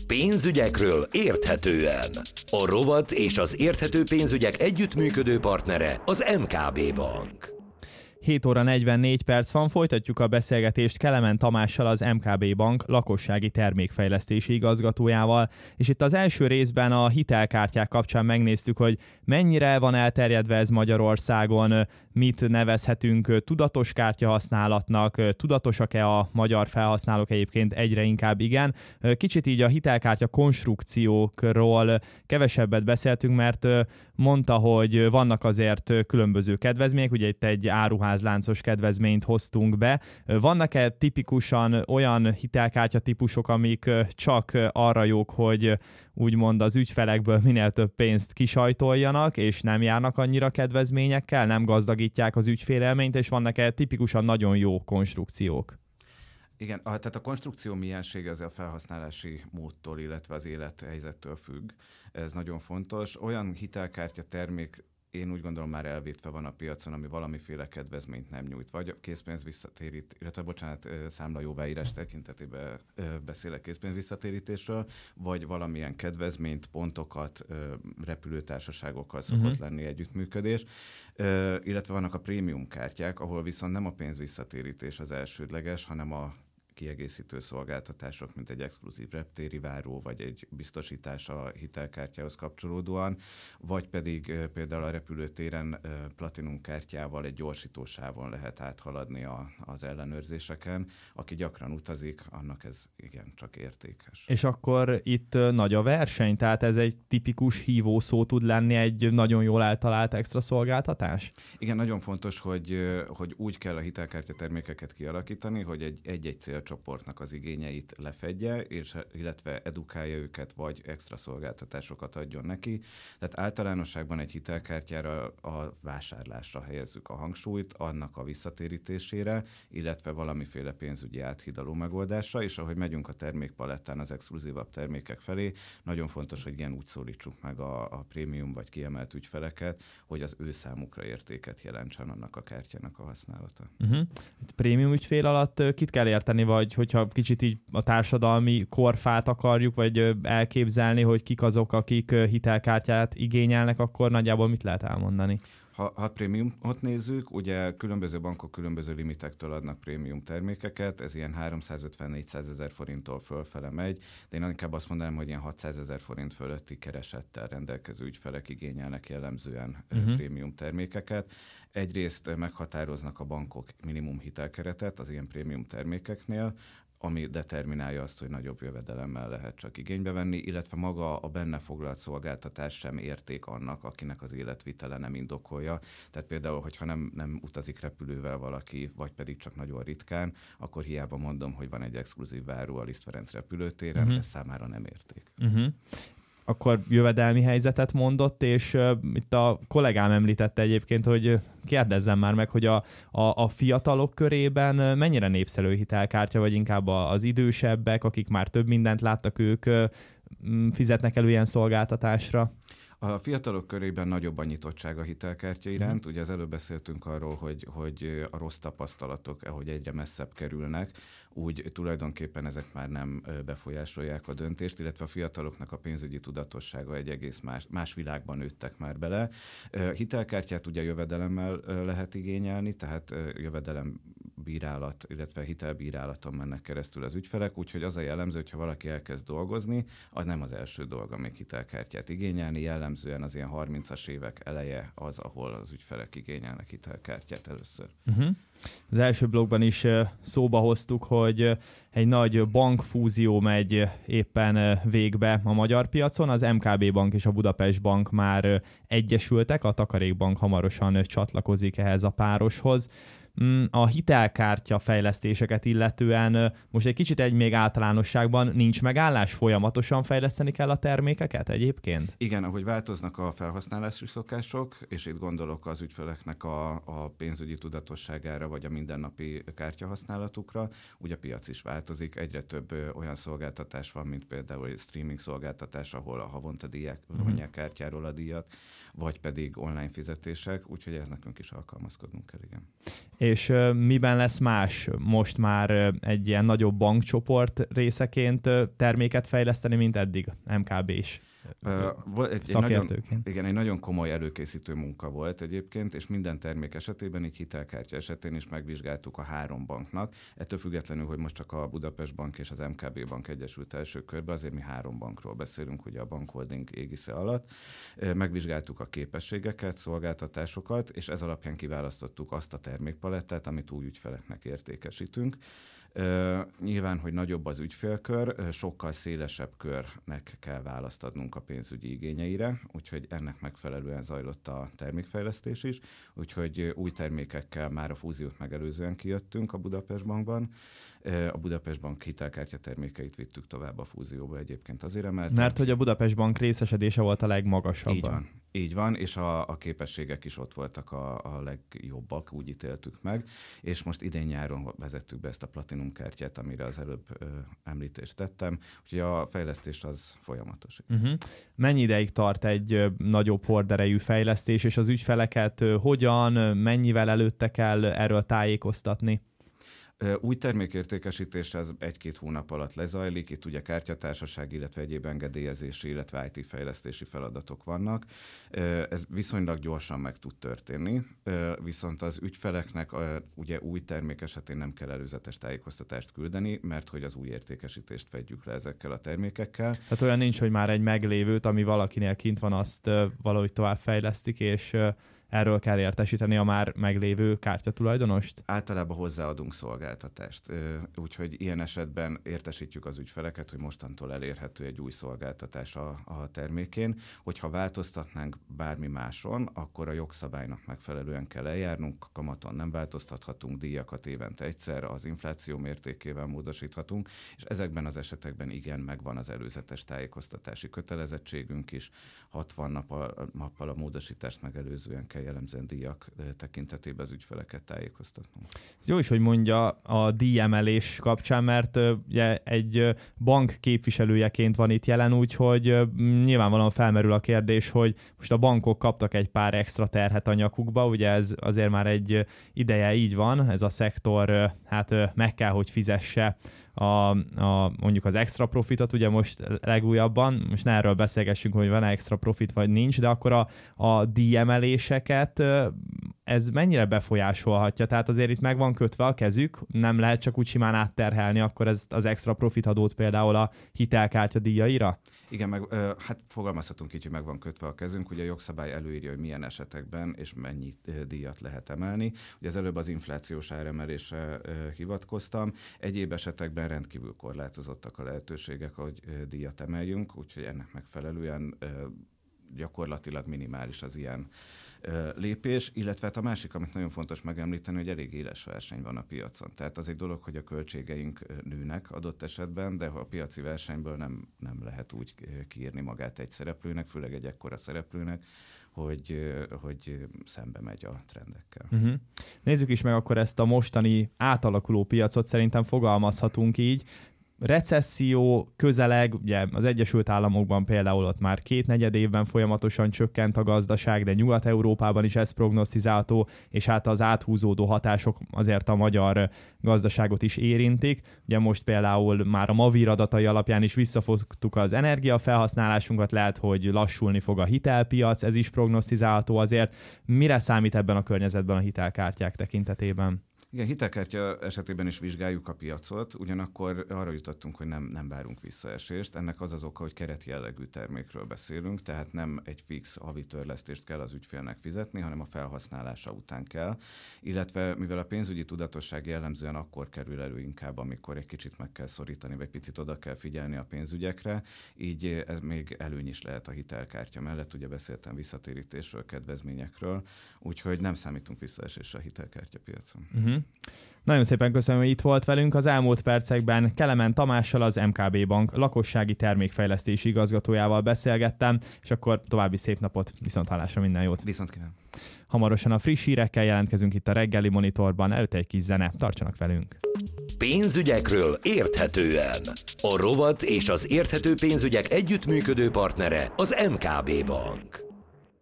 Pénzügyekről érthetően. A rovat és az érthető pénzügyek együttműködő partnere az MKB Bank. 7 óra 44 perc van, folytatjuk a beszélgetést Kelemen Tamással, az MKB Bank lakossági termékfejlesztési igazgatójával, és itt az első részben a hitelkártyák kapcsán megnéztük, hogy mennyire van elterjedve ez Magyarországon, mit nevezhetünk tudatos kártyahasználatnak, tudatosak-e a magyar felhasználók, egyébként egyre inkább igen. Kicsit így a hitelkártya konstrukciókról kevesebbet beszéltünk, mert mondta, hogy vannak azért különböző kedvezmények, ugye itt egy áruházláncos kedvezményt hoztunk be. Vannak-e tipikusan olyan hitelkártya típusok, amik csak arra jók, hogy úgymond az ügyfelekből minél több pénzt kisajtoljanak, és nem járnak annyira kedvezményekkel, nem gazdagítják az ügyfélélményt, és vannak-e tipikusan nagyon jó konstrukciók? Igen, tehát a konstrukció miensége az a felhasználási módtól, illetve az élethelyzettől függ. Ez nagyon fontos. Olyan hitelkártya termék, én úgy gondolom, már elvétve van a piacon, ami valamiféle kedvezményt nem nyújt. Vagy készpénz visszatérít, illetve számla jóváírás tekintetében beszélek készpénz visszatérítésről, vagy valamilyen kedvezményt, pontokat, repülőtársaságokkal szokott lenni együttműködés. Illetve vannak a prémium kártyák, ahol viszont nem a pénz visszatérítés az elsődleges, hanem a kiegészítő szolgáltatások, mint egy exkluzív reptéri váró, vagy egy biztosítás a hitelkártyához kapcsolódóan, vagy pedig például a repülőtéren platinum kártyával egy gyorsítósávon lehet áthaladni az ellenőrzéseken. Aki gyakran utazik, annak ez igen, csak értékes. És akkor itt nagy a verseny, tehát ez egy tipikus hívószó tud lenni egy nagyon jól eltalált extra szolgáltatás? Igen, nagyon fontos, hogy úgy kell a hitelkártya termékeket kialakítani, hogy egy célcsoportnak az igényeit lefedje, illetve edukálja őket, vagy extra szolgáltatásokat adjon neki. Tehát általánosságban egy hitelkártyára a vásárlásra helyezzük a hangsúlyt, annak a visszatérítésére, illetve valamiféle pénzügyi áthidaló megoldásra, és ahogy megyünk a termékpalettán az exkluzívabb termékek felé, nagyon fontos, hogy igen, úgy szólítsuk meg a prémium vagy kiemelt ügyfeleket, hogy az ő számukra értéket jelentsen annak a kártyának a használata. Itt prémium ügyfél alatt kit kell érteni, vagy hogyha kicsit így a társadalmi korfát akarjuk, vagy elképzelni, hogy kik azok, akik hitelkártyát igényelnek, akkor nagyjából mit lehet elmondani? Ha prémiumot nézzük, ugye különböző bankok különböző limitektől adnak prémium termékeket, ez ilyen 350-400 ezer forinttól fölfele megy, de én inkább azt mondanám, hogy ilyen 600 ezer forint fölötti keresettel rendelkező ügyfelek igényelnek jellemzően prémium termékeket. Egyrészt meghatároznak a bankok minimum hitelkeretet az ilyen prémium termékeknél, ami determinálja azt, hogy nagyobb jövedelemmel lehet csak igénybe venni, illetve maga a benne foglalt szolgáltatás sem érték annak, akinek az életvitele nem indokolja. Tehát például, hogyha nem utazik repülővel valaki, vagy pedig csak nagyon ritkán, akkor hiába mondom, hogy van egy exkluzív váró a Liszt Ferenc repülőtéren, ez számára nem érték. Akkor jövedelmi helyzetet mondott, és itt a kollégám említette egyébként, hogy kérdezzem már meg, hogy a fiatalok körében mennyire népszerű hitelkártya, vagy inkább az idősebbek, akik már több mindent láttak, ők fizetnek elő ilyen szolgáltatásra? A fiatalok körében nagyobb a nyitottság a hitelkártya iránt. Ugye az előbb beszéltünk arról, hogy a rossz tapasztalatok, ahogy egyre messzebb kerülnek, úgy tulajdonképpen ezek már nem befolyásolják a döntést, illetve a fiataloknak a pénzügyi tudatossága egy egész más világban nőttek már bele. Hitelkártyát ugye jövedelemmel lehet igényelni, tehát jövedelembírálat, illetve hitelbírálaton mennek keresztül az ügyfelek, úgyhogy az a jellemző, hogyha valaki elkezd dolgozni, az nem az első dolga még hitelkártyát igényelni, jellemzően az ilyen 30-as évek eleje az, ahol az ügyfelek igényelnek hitelkártyát először. Az első blogban is szóba hoztuk, hogy egy nagy bankfúzió megy éppen végbe a magyar piacon. Az MKB Bank és a Budapest Bank már egyesültek, a Takarékbank hamarosan csatlakozik ehhez a pároshoz. A hitelkártya fejlesztéseket illetően most egy kicsit még általánosságban nincs megállás, folyamatosan fejleszteni kell a termékeket egyébként? Igen, ahogy változnak a felhasználási szokások, és itt gondolok az ügyfeleknek a pénzügyi tudatosságára, vagy a mindennapi kártyahasználatukra, ugye a piac is változik, egyre több olyan szolgáltatás van, mint például egy streaming szolgáltatás, ahol a havonta díjak vonják kártyáról a díjat, vagy pedig online fizetések, úgyhogy ez nekünk is alkalmazkodnunk kell, igen. És miben lesz más most már egy ilyen nagyobb bankcsoport részeként terméket fejleszteni, mint eddig MKB is? Szakértőként. Egy nagyon komoly előkészítő munka volt egyébként, és minden termék esetében, így hitelkártya esetén is megvizsgáltuk a 3 banknak. Ettől függetlenül, hogy most csak a Budapest Bank és az MKB Bank egyesült első körbe, azért mi 3 bankról beszélünk, ugye a bankholding égisze alatt. Megvizsgáltuk a képességeket, szolgáltatásokat, és ez alapján kiválasztottuk azt a termékpalettát, amit új ügyfeleknek értékesítünk. Nyilván, hogy nagyobb az ügyfélkör, sokkal szélesebb körnek kell választ adnunk a pénzügyi igényeire, úgyhogy ennek megfelelően zajlott a termékfejlesztés is, úgyhogy új termékekkel már a fúziót megelőzően kijöttünk a Budapest Bankban. A Budapest Bank hitelkártya termékeit vittük tovább a fúzióba, egyébként azért emeltünk. Mert hogy a Budapest Bank részesedése volt a legmagasabb. Így van, és a képességek is ott voltak a legjobbak, úgy ítéltük meg, és most idén-nyáron vezettük be ezt a Platinum kártyát, amire az előbb említést tettem, úgyhogy a fejlesztés az folyamatos. Mennyi ideig tart egy nagyobb horderejű fejlesztés, és az ügyfeleket hogyan, mennyivel előtte kell erről tájékoztatni? Új termékértékesítés az 1-2 hónap alatt lezajlik, itt ugye kártyatársaság, illetve egyéb engedélyezési, illetve IT fejlesztési feladatok vannak. Ez viszonylag gyorsan meg tud történni, viszont az ügyfeleknek ugye új termék esetén nem kell előzetes tájékoztatást küldeni, mert hogy az új értékesítést fedjük le ezekkel a termékekkel. Tehát olyan nincs, hogy már egy meglévőt, ami valakinél kint van, azt valahogy tovább fejlesztik, és erről kell értesíteni a már meglévő kártyatulajdonost? Általában hozzáadunk szolgáltatást, úgyhogy ilyen esetben értesítjük az ügyfeleket, hogy mostantól elérhető egy új szolgáltatás a termékén. Hogyha változtatnánk bármi máson, akkor a jogszabálynak megfelelően kell eljárnunk, kamaton nem változtathatunk, díjakat évente egyszer, az infláció mértékével módosíthatunk, és ezekben az esetekben igen, megvan az előzetes tájékoztatási kötelezettségünk is, 60 nappal a módosítást megelőzően kell jellemzően díjak tekintetében az ügyfeleket tájékoztatnunk. Ez jó is, hogy mondja a díjemelés kapcsán, mert ugye egy bank képviselőjeként van itt jelen, úgyhogy nyilvánvalóan felmerül a kérdés, hogy most a bankok kaptak egy pár extra terhet a nyakukba, ugye ez azért már egy ideje így van, ez a szektor hát meg kell, hogy fizesse mondjuk az extra profitot, ugye most legújabban, most ne erről beszélgessünk, hogy van-e extra profit vagy nincs, de akkor a díjemeléseket ez mennyire befolyásolhatja? Tehát azért itt meg van kötve a kezük, nem lehet csak úgy simán átterhelni akkor ez az extra profit adót például a hitelkártya díjaira? Igen, hát fogalmazhatunk így, hogy meg van kötve a kezünk. Ugye a jogszabály előírja, hogy milyen esetekben és mennyi díjat lehet emelni. Ugye az előbb az inflációs áremelésre hivatkoztam. Egyéb esetekben rendkívül korlátozottak a lehetőségek, hogy díjat emeljünk, úgyhogy ennek megfelelően gyakorlatilag minimális az ilyen lépés, illetve a másik, amit nagyon fontos megemlíteni, hogy elég éles verseny van a piacon. Tehát az egy dolog, hogy a költségeink nőnek adott esetben, de a piaci versenyből nem lehet úgy kiírni magát egy szereplőnek, főleg egy ekkora szereplőnek, hogy szembe megy a trendekkel. Nézzük is meg akkor ezt a mostani átalakuló piacot, szerintem fogalmazhatunk így. Recesszió közeleg, ugye az Egyesült Államokban például ott már 2/4 évben folyamatosan csökkent a gazdaság, de Nyugat-Európában is ez prognosztizálható, és hát az áthúzódó hatások azért a magyar gazdaságot is érintik. Ugye most például már a Mavir adatai alapján is visszafogtuk az energiafelhasználásunkat, lehet, hogy lassulni fog a hitelpiac, ez is prognosztizálható azért. Mire számít ebben a környezetben a hitelkártyák tekintetében? Igen, hitelkártya esetében is vizsgáljuk a piacot, ugyanakkor arra jutottunk, hogy nem várunk visszaesést. Ennek az oka, hogy keretjellegű termékről beszélünk, tehát nem egy fix havi törlesztést kell az ügyfélnek fizetni, hanem a felhasználása után kell. Illetve mivel a pénzügyi tudatosság jellemzően akkor kerül elő inkább, amikor egy kicsit meg kell szorítani, vagy picit oda kell figyelni a pénzügyekre, így ez még előny is lehet a hitelkártya mellett. Ugye beszéltem visszatérítésről, kedvezményekről, úgyhogy nem számítunk visszaesésre a hitelkártya piacon. Nagyon szépen köszönöm, hogy itt volt velünk. Az elmúlt percekben Kelemen Tamással, az MKB Bank lakossági termékfejlesztési igazgatójával beszélgettem, és akkor további szép napot, viszonthallásra, minden jót. Viszont kívánom. Hamarosan a friss hírekkel jelentkezünk itt a reggeli monitorban, előtte egy kis zene, tartsanak velünk. Pénzügyekről érthetően. A rovat és az érthető pénzügyek együttműködő partnere az MKB Bank.